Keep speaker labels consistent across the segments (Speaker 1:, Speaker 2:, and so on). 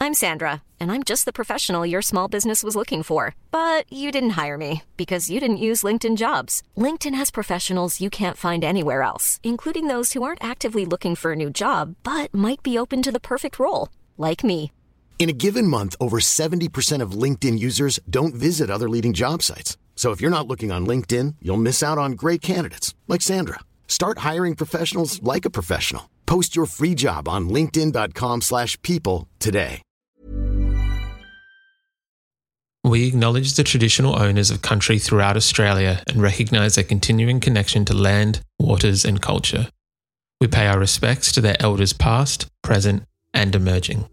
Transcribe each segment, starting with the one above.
Speaker 1: I'm Sandra, and I'm just the professional your small business was looking for. But you didn't hire me because you didn't use LinkedIn Jobs. LinkedIn has professionals you can't find anywhere else, including those who aren't actively looking for a new job, but might be open to the perfect role, like me.
Speaker 2: In a given month, over 70% of LinkedIn users don't visit other leading job sites. So if you're not looking on LinkedIn, you'll miss out on great candidates like Sandra. Start hiring professionals like a professional. Post your free job on linkedin.com/people today.
Speaker 3: We acknowledge the traditional owners of country throughout Australia and recognise their continuing connection to land, waters and culture. We pay our respects to their elders past, present and emerging.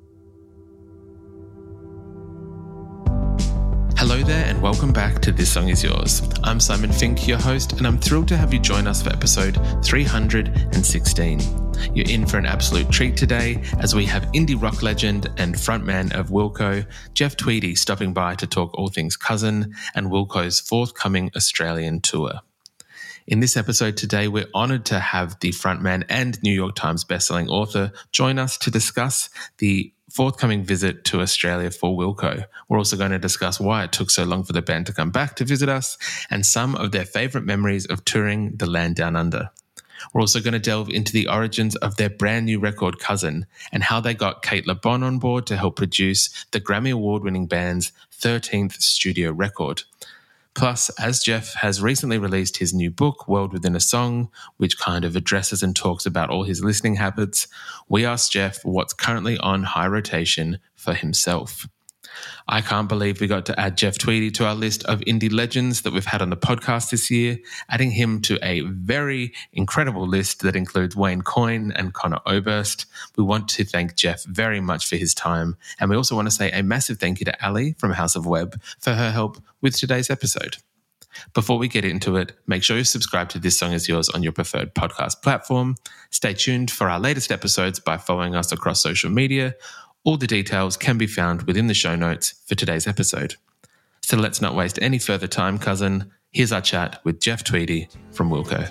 Speaker 3: Hello there and welcome back to This Song Is Yours. I'm Simon Fink, your host, and I'm thrilled to have you join us for episode 316. You're in for an absolute treat today as we have indie rock legend and frontman of Wilco, Jeff Tweedy, stopping by to talk all things Cousin and Wilco's forthcoming Australian tour. In this episode today, we're honoured to have the frontman and New York Times bestselling author join us to discuss the forthcoming visit to Australia for Wilco. We're also going to discuss why it took so long for the band to come back to visit us and some of their favourite memories of touring the land down under. We're also going to delve into the origins of their brand new record Cousin and how they got Kate LeBon on board to help produce the Grammy Award-winning band's 13th studio record. Plus, as Jeff has recently released his new book, World Within a Song, which kind of addresses and talks about all his listening habits, we asked Jeff what's currently on high rotation for himself. I can't believe we got to add Jeff Tweedy to our list of indie legends that we've had on the podcast this year, adding him to a very incredible list that includes Wayne Coyne and Conor Oberst. We want to thank Jeff very much for his time, and we also want to say a massive thank you to Ali from House of Web for her help with today's episode. Before we get into it, make sure you subscribe to This Song Is Yours on your preferred podcast platform. Stay tuned for our latest episodes by following us across social media. All the details can be found within the show notes for today's episode. So let's not waste any further time, cousin. Here's our chat with Jeff Tweedy from Wilco.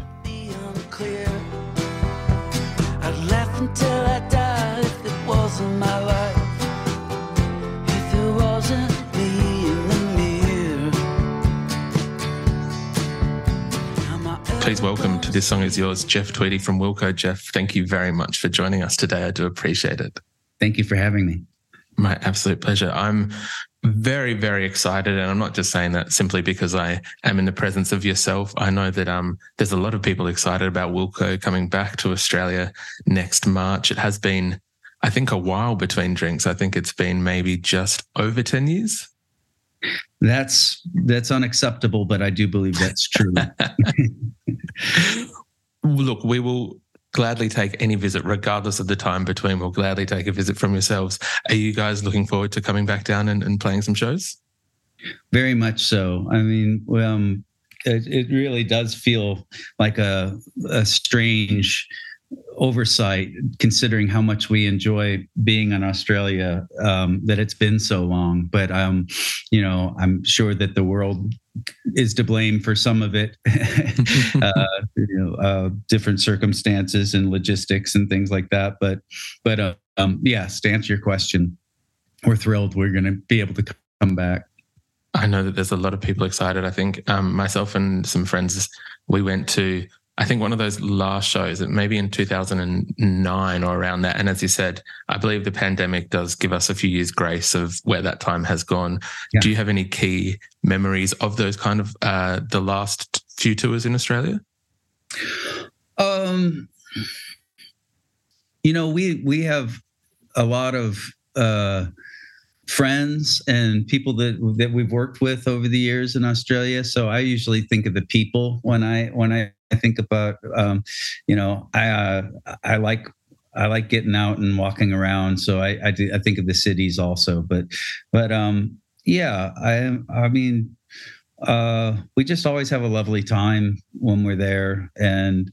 Speaker 4: I'd laugh until I died if it wasn't my life. If it wasn't me in the mirror.
Speaker 3: Please welcome to This Song Is Yours, Jeff Tweedy from Wilco. Jeff, thank you very much for joining us today. I do appreciate it.
Speaker 5: Thank you for having me.
Speaker 3: My absolute pleasure. I'm very, very excited, and I'm not just saying that simply because I am in the presence of yourself. I know that there's a lot of people excited about Wilco coming back to Australia next March. It has been, I think, a while between drinks. I think it's been maybe just over 10 years.
Speaker 5: That's unacceptable, but I do believe that's true.
Speaker 3: Look, we will gladly take any visit, regardless of the time between. We'll gladly take a visit from yourselves. Are you guys looking forward to coming back down and playing some shows?
Speaker 5: Very much so. I mean, it really does feel like a strange oversight, considering how much we enjoy being in Australia, that it's been so long. But, I'm sure that the world is to blame for some of it, different circumstances and logistics and things like that. But yes, to answer your question, we're thrilled we're going to be able to come back.
Speaker 3: I know that there's a lot of people excited. I think myself and some friends, we went to, I think, one of those last shows, maybe in 2009 or around that. And as you said, I believe the pandemic does give us a few years grace of where that time has gone. Yeah. Do you have any key memories of those kind of the last few tours in Australia?
Speaker 5: We have a lot of friends and people that we've worked with over the years in Australia. So I usually think of the people when I think about, I like getting out and walking around. So I think of the cities also, but we just always have a lovely time when we're there. And,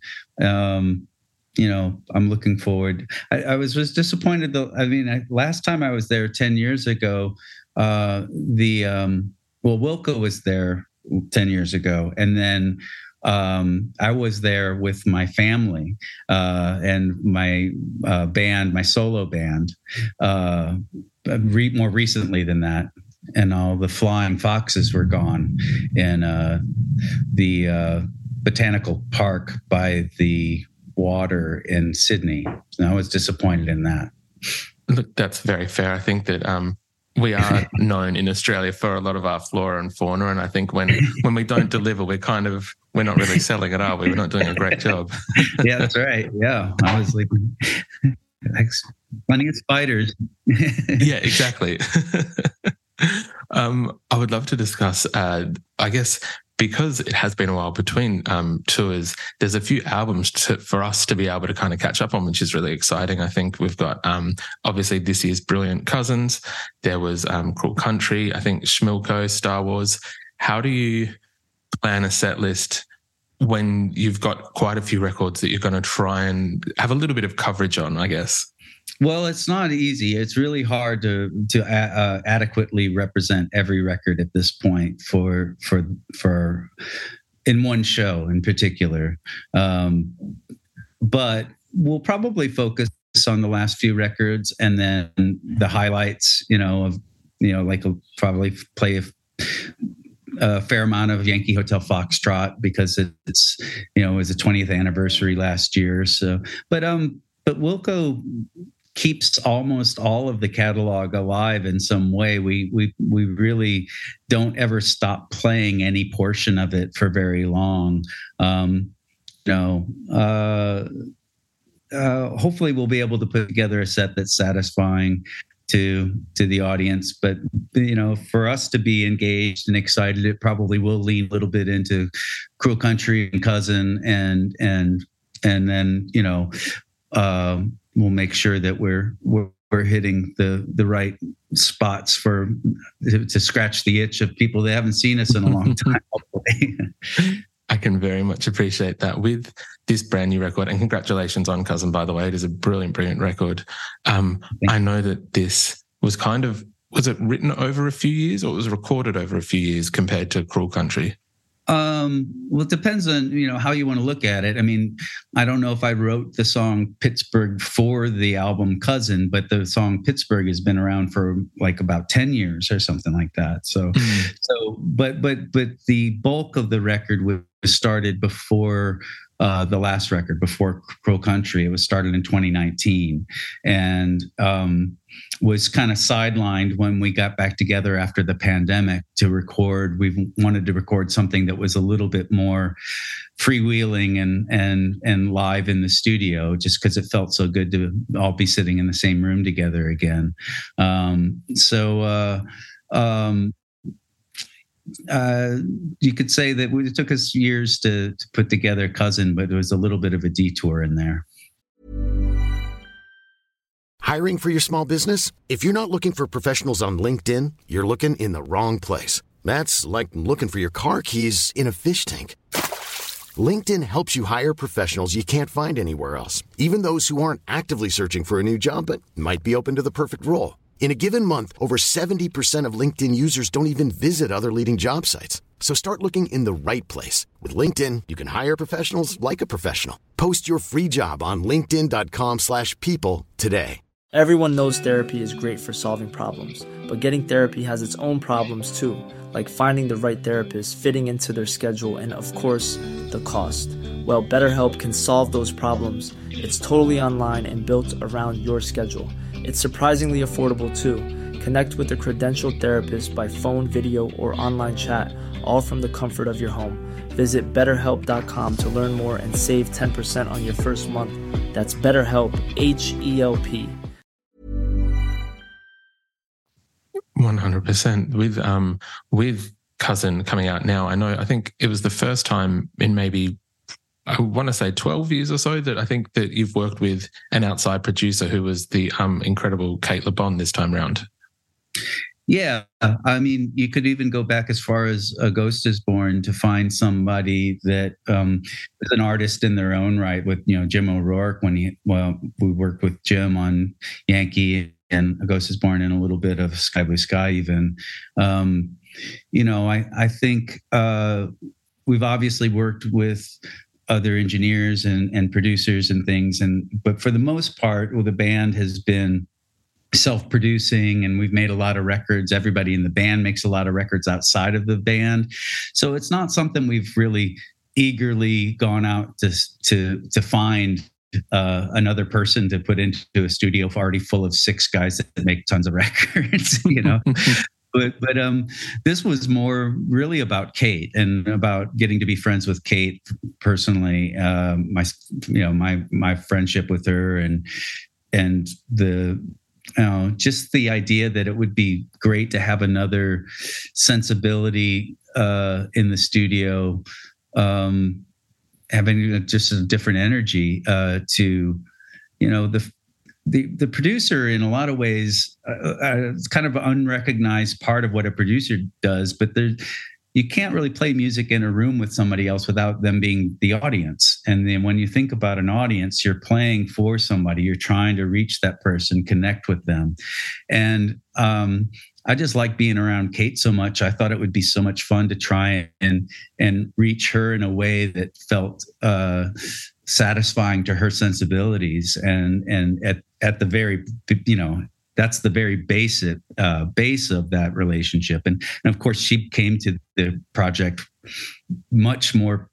Speaker 5: I'm looking forward. I was disappointed though. I mean, last time I was there 10 years ago, Wilco was there 10 years ago. And then I was there with my family and my band, my solo band, more recently than that. And all the flying foxes were gone in the botanical park by the water in Sydney. And I was disappointed in that.
Speaker 3: Look, that's very fair. I think that we are known in Australia for a lot of our flora and fauna, and I think when we don't deliver, we're not really selling it, are we? We're not doing a great job.
Speaker 5: Yeah, that's right. Yeah, I was like, plenty of spiders.
Speaker 3: Yeah, exactly. I would love to discuss, I guess, because it has been a while between tours, there's a few albums for us to be able to kind of catch up on, which is really exciting. I think we've got, obviously, this year's Brilliant Cousins. There was Cruel Country, I think Schmilko, Star Wars. How do you plan a set list when you've got quite a few records that you're going to try and have a little bit of coverage on, I guess?
Speaker 5: Well, it's not easy. It's really hard to adequately represent every record at this point for in one show in particular. But we'll probably focus on the last few records and then the highlights. Probably play a fair amount of Yankee Hotel Foxtrot because it's it was the 20th anniversary last year. So, but Wilco keeps almost all of the catalog alive in some way. We really don't ever stop playing any portion of it for very long. Hopefully we'll be able to put together a set that's satisfying to the audience, but for us to be engaged and excited, it probably will lean a little bit into Cruel Country and Cousin, and then we'll make sure that we're hitting the right spots to scratch the itch of people that haven't seen us in a long time.
Speaker 3: I can very much appreciate that with this brand new record, and congratulations on Cousin, by the way. It is a brilliant record. I know that this was was it written over a few years, or it was recorded over a few years compared to Cruel Country?
Speaker 5: Well, it depends on, how you want to look at it. I mean, I don't know if I wrote the song Pittsburgh for the album Cousin, but the song Pittsburgh has been around for like about 10 years or something like that. But the bulk of the record was started before the last record, before Cruel Country. It was started in 2019 and was kind of sidelined when we got back together after the pandemic to record. We wanted to record something that was a little bit more freewheeling and live in the studio, just because it felt so good to all be sitting in the same room together again. You could say that it took us years to put together Cousin, but it was a little bit of a detour in there.
Speaker 2: Hiring for your small business? If you're not looking for professionals on LinkedIn, you're looking in the wrong place. That's like looking for your car keys in a fish tank. LinkedIn helps you hire professionals you can't find anywhere else, even those who aren't actively searching for a new job but might be open to the perfect role. In a given month, over 70% of LinkedIn users don't even visit other leading job sites. So start looking in the right place. With LinkedIn, you can hire professionals like a professional. Post your free job on linkedin.com/people today.
Speaker 6: Everyone knows therapy is great for solving problems, but getting therapy has its own problems too, like finding the right therapist, fitting into their schedule, and of course, the cost. Well, BetterHelp can solve those problems. It's totally online and built around your schedule. It's surprisingly affordable too. Connect with a credentialed therapist by phone, video, or online chat, all from the comfort of your home. Visit BetterHelp.com to learn more and save 10% on your first month. That's BetterHelp, H-E-L-P.
Speaker 3: 100%. With Cousin coming out now, I think it was the first time in maybe, I want to say 12 years or so, that I think that you've worked with an outside producer who was the incredible Kate LeBon this time round.
Speaker 5: Yeah. I mean, you could even go back as far as A Ghost Is Born to find somebody that was an artist in their own right with, Jim O'Rourke we worked with Jim on Yankee and A Ghost Is Born and a little bit of Sky Blue Sky even. I think we've obviously worked with other engineers and producers and things, but for the most part, the band has been self-producing, and we've made a lot of records. Everybody in the band makes a lot of records outside of the band, so it's not something we've really eagerly gone out to find another person to put into a studio already full of 6 guys that make tons of records, But this was more really about Kate and about getting to be friends with Kate personally. My friendship with her and the just the idea that it would be great to have another sensibility in the studio, having just a different energy to the producer in a lot of ways, it's kind of an unrecognized part of what a producer does, but you can't really play music in a room with somebody else without them being the audience. And then when you think about an audience, you're playing for somebody, you're trying to reach that person, connect with them. And I just like being around Kate so much. I thought it would be so much fun to try and reach her in a way that felt satisfying to her sensibilities, and at the very, that's the very base of that relationship. And of course, she came to the project much more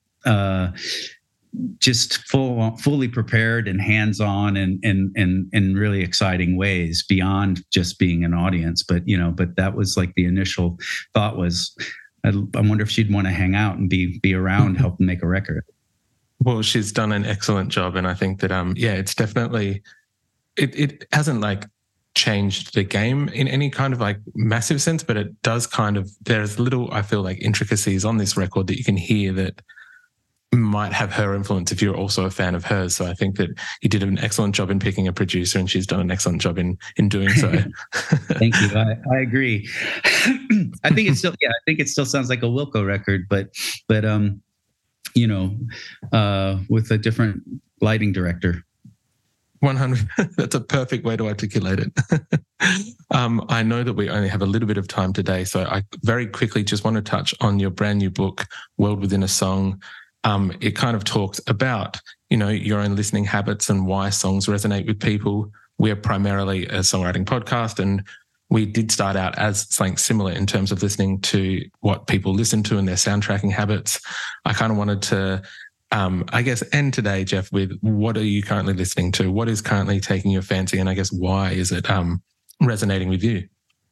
Speaker 5: just fully prepared and hands-on and really exciting ways beyond just being an audience. But that was like the initial thought was, I wonder if she'd want to hang out and be around, helping make a record.
Speaker 3: Well, she's done an excellent job, and I think that it's definitely it hasn't like changed the game in any kind of like massive sense, but it does kind of, there's little, I feel like, intricacies on this record that you can hear that might have her influence if you're also a fan of hers. So I think that you did an excellent job in picking a producer, and she's done an excellent job in doing so.
Speaker 5: Thank you. I agree. I think it still sounds like a Wilco record, but with a different lighting director.
Speaker 3: 100. That's a perfect way to articulate it. I know that we only have a little bit of time today, so I very quickly just want to touch on your brand new book, World Within a Song. It kind of talks about, your own listening habits and why songs resonate with people. We're primarily a songwriting podcast, and we did start out as something similar in terms of listening to what people listen to and their soundtracking habits. I kind of wanted to, end today, Jeff, with what are you currently listening to? What is currently taking your fancy? And I guess why is it resonating with you?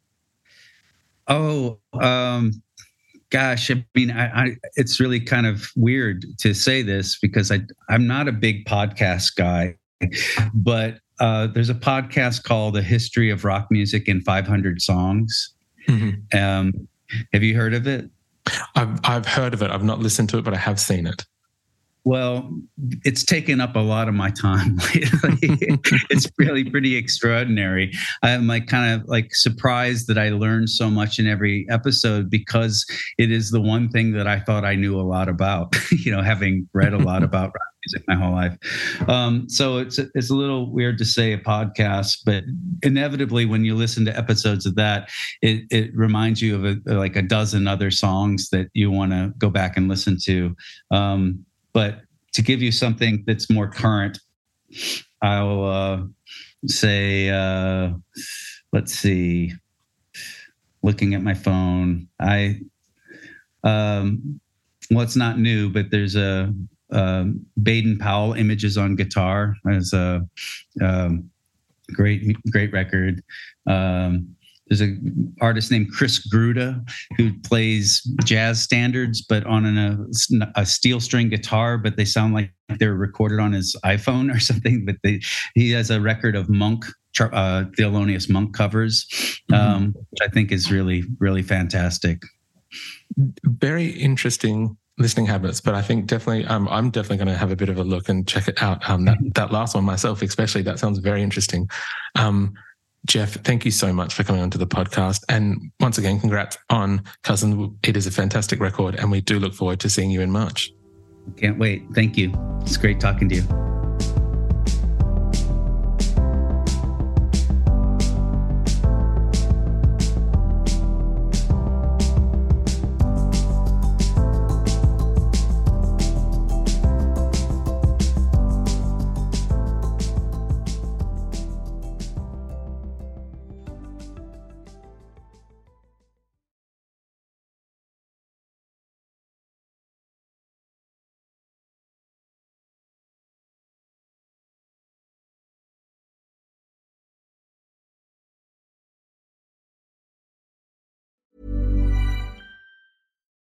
Speaker 5: Oh, gosh, I mean, it's really kind of weird to say this because I'm not a big podcast guy, but there's a podcast called The History of Rock Music in 500 Songs. Mm-hmm. Have you heard of it?
Speaker 3: I've heard of it. I've not listened to it, but I have seen it.
Speaker 5: Well, it's taken up a lot of my time lately. It's really pretty extraordinary. I'm kind of surprised that I learned so much in every episode because it is the one thing that I thought I knew a lot about, having read a lot about rock music my whole life. So it's a little weird to say a podcast, but inevitably when you listen to episodes of that, it reminds you of a dozen other songs that you want to go back and listen to. But to give you something that's more current, I'll say, let's see, looking at my phone, it's not new, but there's a Baden Powell, Images on Guitar. There's a great record. There's an artist named Chris Gruda who plays jazz standards, but on a steel string guitar, but they sound like they're recorded on his iPhone or something. But he has a record of Thelonious Monk covers, which I think is really, really fantastic.
Speaker 3: Very interesting listening habits, but I think definitely, I'm definitely going to have a bit of a look and check it out. That last one myself, especially, that sounds very interesting. Jeff, thank you so much for coming onto the podcast. And once again, congrats on Cousins. It is a fantastic record, and we do look forward to seeing you in March.
Speaker 5: Can't wait. Thank you. It's great talking to you.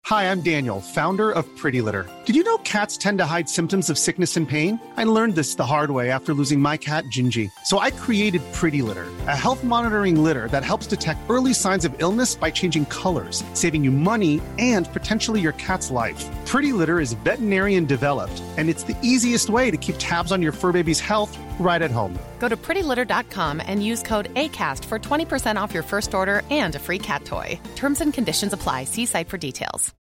Speaker 7: Hi, I'm Daniel, founder of Pretty Litter. Did you know cats tend to hide symptoms of sickness and pain? I learned this the hard way after losing my cat, Gingy. So I created Pretty Litter, a health monitoring litter that helps detect early signs of illness by changing colors, saving you money and potentially your cat's life. Pretty Litter is veterinarian developed, and it's the easiest way to keep tabs on your fur baby's health right at home.
Speaker 8: Go to prettylitter.com and use code ACAST for 20% off your first order and a free cat toy. Terms and conditions apply. See site for details.